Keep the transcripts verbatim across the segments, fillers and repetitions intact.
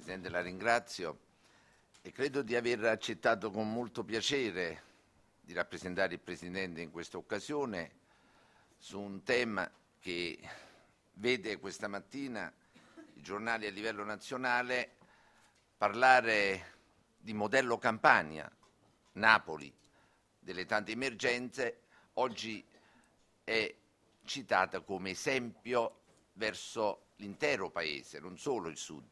Presidente, la ringrazio e credo di aver accettato con molto piacere di rappresentare il Presidente in questa occasione su un tema che vede questa mattina i giornali a livello nazionale parlare di modello Campania, Napoli, delle tante emergenze, oggi è citata come esempio verso l'intero Paese, non solo il Sud.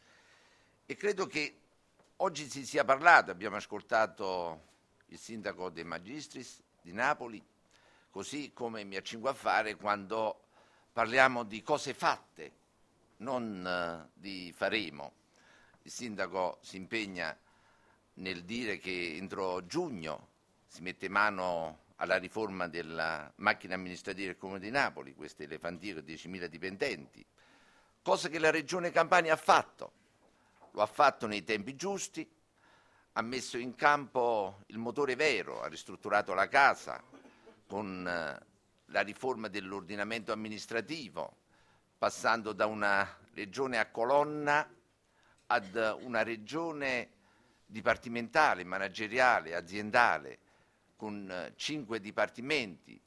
E credo che oggi si sia parlato, abbiamo ascoltato il Sindaco De Magistris di Napoli, così come mi accingo a fare quando parliamo di cose fatte, non eh, di faremo. Il Sindaco si impegna nel dire che entro giugno si mette mano alla riforma della macchina amministrativa del Comune di Napoli, questo elefantino, diecimila dipendenti, cosa che la Regione Campania ha fatto. Lo ha fatto nei tempi giusti, ha messo in campo il motore vero, ha ristrutturato la casa con eh, la riforma dell'ordinamento amministrativo, passando da una regione a colonna ad una regione dipartimentale, manageriale, aziendale, con cinque dipartimenti,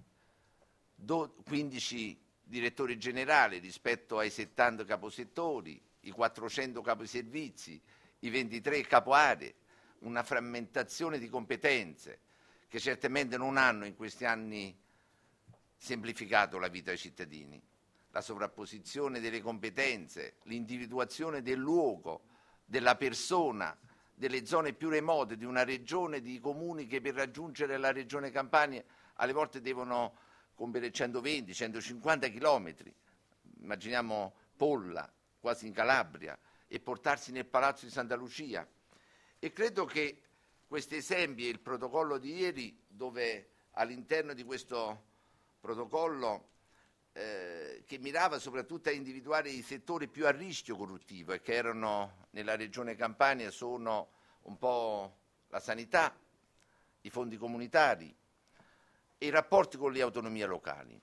quindici direttori generali rispetto ai settanta caposettori, i quattrocento caposervizi, i ventitré capoaree, una frammentazione di competenze che certamente non hanno in questi anni semplificato la vita ai cittadini. La sovrapposizione delle competenze, l'individuazione del luogo, della persona, delle zone più remote di una regione, di comuni che per raggiungere la regione Campania alle volte devono compiere centoventi centocinquanta chilometri. Immaginiamo Polla, quasi in Calabria, e portarsi nel Palazzo di Santa Lucia. E credo che questi esempi e il protocollo di ieri, dove all'interno di questo protocollo eh, che mirava soprattutto a individuare i settori più a rischio corruttivo e che erano nella regione Campania sono un po' la sanità, i fondi comunitari e i rapporti con le autonomie locali.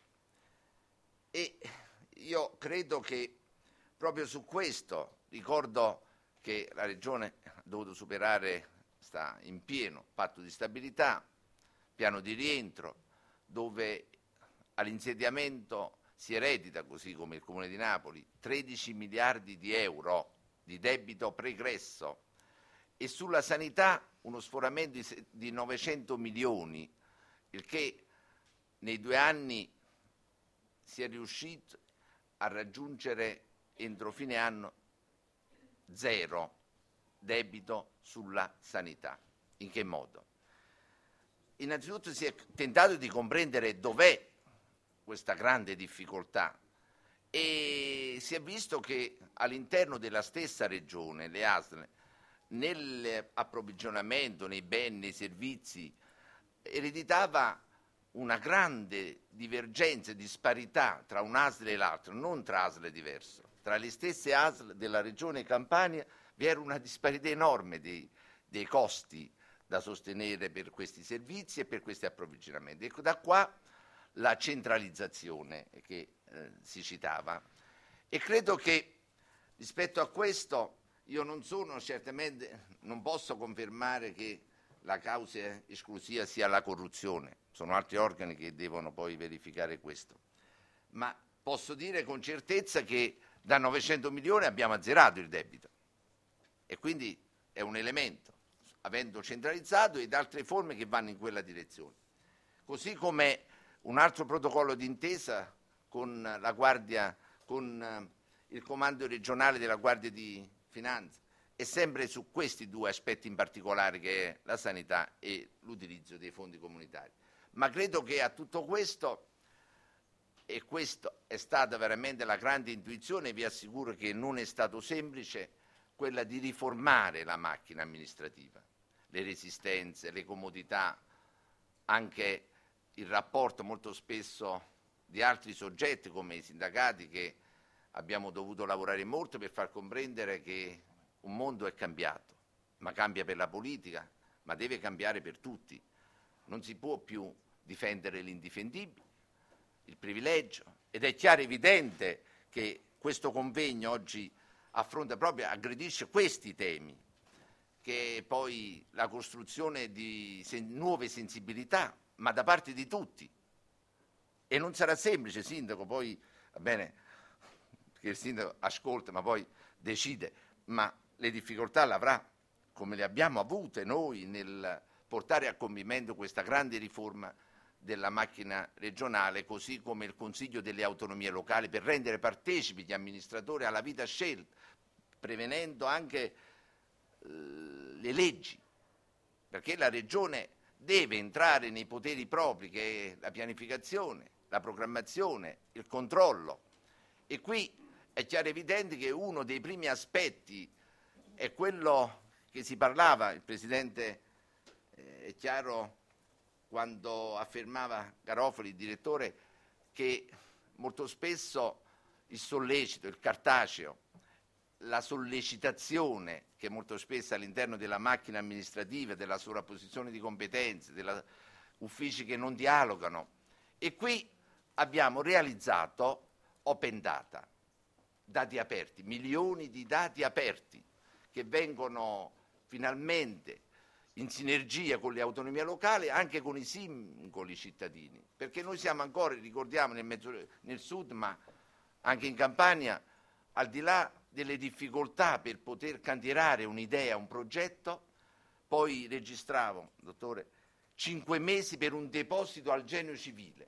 E io credo che proprio su questo ricordo che la Regione ha dovuto superare, sta in pieno patto di stabilità, piano di rientro, dove all'insediamento si eredita, così come il Comune di Napoli, tredici miliardi di euro di debito pregresso e sulla sanità uno sforamento di, di novecento milioni, il che nei due anni si è riuscito a raggiungere entro fine anno zero debito sulla sanità. In che modo? Innanzitutto si è tentato di comprendere dov'è questa grande difficoltà e si è visto che all'interno della stessa regione, le A S L, nell'approvvigionamento, nei beni, nei servizi, ereditava una grande divergenza e disparità tra un'A S L e l'altra, non tra A S L diverse. Tra le stesse A S L della regione Campania vi era una disparità enorme dei, dei costi da sostenere per questi servizi e per questi approvvigionamenti. Ecco, da qua la centralizzazione che eh, si citava. E credo che rispetto a questo io non sono certamente, non posso confermare che la causa esclusiva sia la corruzione, sono altri organi che devono poi verificare questo, ma posso dire con certezza che da novecento milioni abbiamo azzerato il debito e quindi è un elemento, avendo centralizzato ed altre forme che vanno in quella direzione. Così come un altro protocollo d'intesa con la Guardia, con il comando regionale della Guardia di Finanza, e sempre su questi due aspetti in particolare, che è la sanità e l'utilizzo dei fondi comunitari. Ma credo che a tutto questo, e questa è stata veramente la grande intuizione, vi assicuro che non è stato semplice, quella di riformare la macchina amministrativa, le resistenze, le comodità, anche il rapporto molto spesso di altri soggetti come i sindacati, che abbiamo dovuto lavorare molto per far comprendere che un mondo è cambiato, ma cambia per la politica, ma deve cambiare per tutti. Non si può più difendere l'indifendibile, il privilegio, ed è chiaro e evidente che questo convegno oggi affronta proprio, aggredisce questi temi, che è poi la costruzione di sen- nuove sensibilità, ma da parte di tutti. E non sarà semplice, sindaco, poi va bene che il sindaco ascolta, ma poi decide, ma le difficoltà l'avrà, come le abbiamo avute noi nel portare a compimento questa grande riforma della macchina regionale, così come il Consiglio delle autonomie locali, per rendere partecipi gli amministratori alla vita scelta, prevenendo anche eh, le leggi, perché la Regione deve entrare nei poteri propri, che è la pianificazione, la programmazione, il controllo. E qui è chiaro e evidente che uno dei primi aspetti è quello che si parlava, il Presidente eh, è chiaro quando affermava Garofoli, il direttore, che molto spesso il sollecito, il cartaceo, la sollecitazione che molto spesso all'interno della macchina amministrativa, della sovrapposizione di competenze, degli uffici che non dialogano. E qui abbiamo realizzato Open Data, dati aperti, milioni di dati aperti che vengono finalmente in sinergia con le autonomie locali, anche con i singoli cittadini, perché noi siamo ancora, ricordiamo, nel, mezzo, nel sud, ma anche in Campania, al di là delle difficoltà per poter cantierare un'idea, un progetto, poi registravo, dottore, cinque mesi per un deposito al genio civile,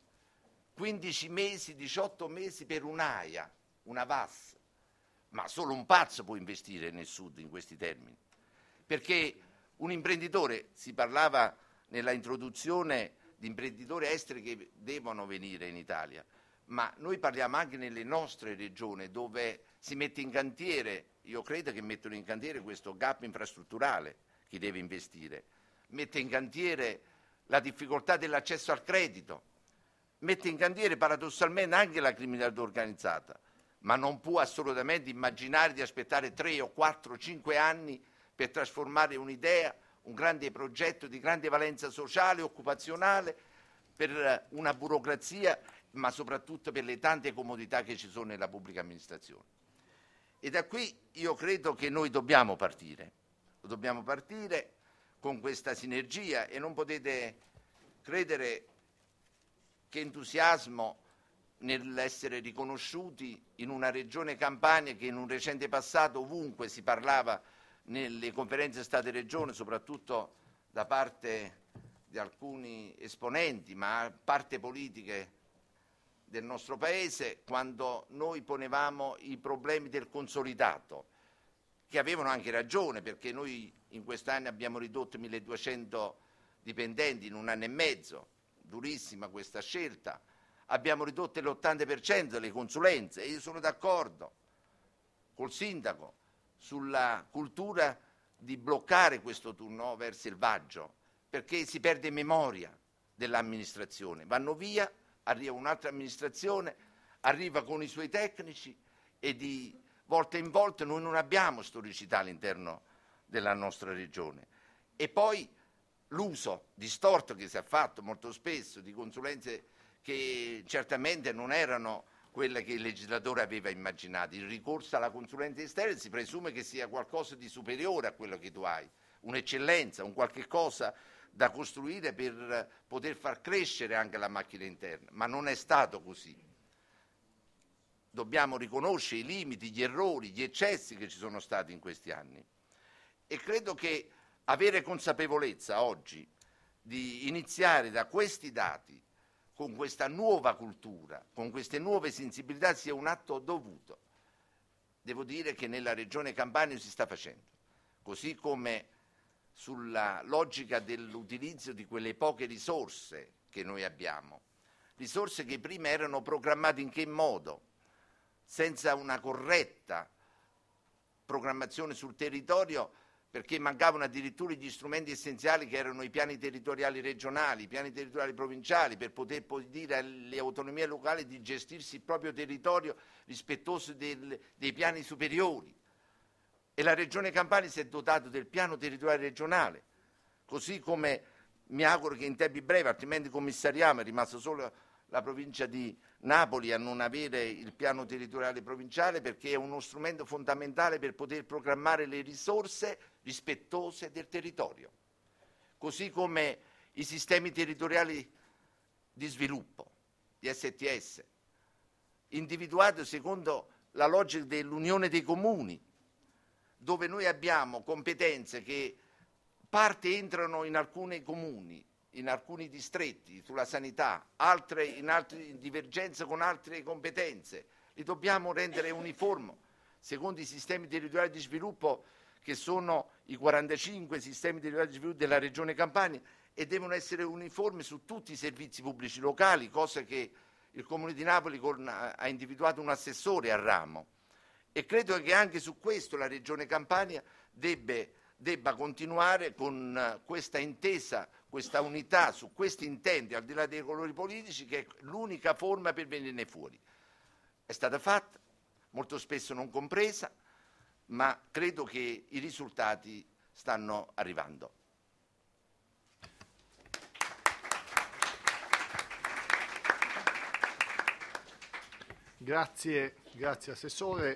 quindici mesi, diciotto mesi per un'AIA, una V A S, ma solo un pazzo può investire nel sud in questi termini, perché un imprenditore, si parlava nella introduzione di imprenditori esteri che devono venire in Italia, ma noi parliamo anche nelle nostre regioni dove si mette in cantiere, io credo che mettono in cantiere questo gap infrastrutturale, chi deve investire, mette in cantiere la difficoltà dell'accesso al credito, mette in cantiere paradossalmente anche la criminalità organizzata, ma non può assolutamente immaginare di aspettare tre o quattro, cinque anni per trasformare un'idea, un grande progetto di grande valenza sociale, occupazionale, per una burocrazia, ma soprattutto per le tante comodità che ci sono nella pubblica amministrazione. E da qui io credo che noi dobbiamo partire, dobbiamo partire con questa sinergia e non potete credere che entusiasmo nell'essere riconosciuti in una regione Campania che in un recente passato ovunque si parlava nelle conferenze State-Regione, soprattutto da parte di alcuni esponenti, ma parte politiche del nostro Paese, quando noi ponevamo i problemi del consolidato, che avevano anche ragione, perché noi in quest'anno abbiamo ridotto milleduecento dipendenti in un anno e mezzo, durissima questa scelta, abbiamo ridotto l'ottanta per cento delle consulenze e io sono d'accordo col sindaco sulla cultura di bloccare questo turnover selvaggio, perché si perde memoria dell'amministrazione, vanno via, arriva un'altra amministrazione, arriva con i suoi tecnici e di volta in volta noi non abbiamo storicità all'interno della nostra regione. E poi l'uso distorto che si è fatto molto spesso di consulenze che certamente non erano quelle che il legislatore aveva immaginato. Il ricorso alla consulenza esterna si presume che sia qualcosa di superiore a quello che tu hai, un'eccellenza, un qualche cosa da costruire per poter far crescere anche la macchina interna, ma non è stato così. Dobbiamo riconoscere i limiti, gli errori, gli eccessi che ci sono stati in questi anni e credo che avere consapevolezza oggi di iniziare da questi dati, con questa nuova cultura, con queste nuove sensibilità, sia un atto dovuto. Devo dire che nella regione Campania si sta facendo, così come sulla logica dell'utilizzo di quelle poche risorse che noi abbiamo, risorse che prima erano programmate in che modo? Senza una corretta programmazione sul territorio, perché mancavano addirittura gli strumenti essenziali che erano i piani territoriali regionali, i piani territoriali provinciali, per poter poi dire alle autonomie locali di gestirsi il proprio territorio rispettoso del, dei piani superiori. E la Regione Campania si è dotata del piano territoriale regionale, così come mi auguro che in tempi brevi, altrimenti commissariamo, è rimasto solo la provincia di Napoli a non avere il piano territoriale provinciale, perché è uno strumento fondamentale per poter programmare le risorse rispettose del territorio, così come i sistemi territoriali di sviluppo, gli S T S, individuati secondo la logica dell'unione dei comuni, dove noi abbiamo competenze che parte entrano in alcuni comuni, in alcuni distretti sulla sanità, altre in altre divergenze con altre competenze. Li dobbiamo rendere uniformi secondo i sistemi territoriali di sviluppo, che sono i quarantacinque sistemi territoriali di sviluppo della Regione Campania, e devono essere uniformi su tutti i servizi pubblici locali, cosa che il Comune di Napoli con, ha individuato un assessore a ramo. E credo che anche su questo la Regione Campania debba, debba continuare con questa intesa, questa unità su questi intenti, al di là dei colori politici, che è l'unica forma per venirne fuori. È stata fatta, molto spesso non compresa, ma credo che i risultati stanno arrivando. Grazie, grazie Assessore.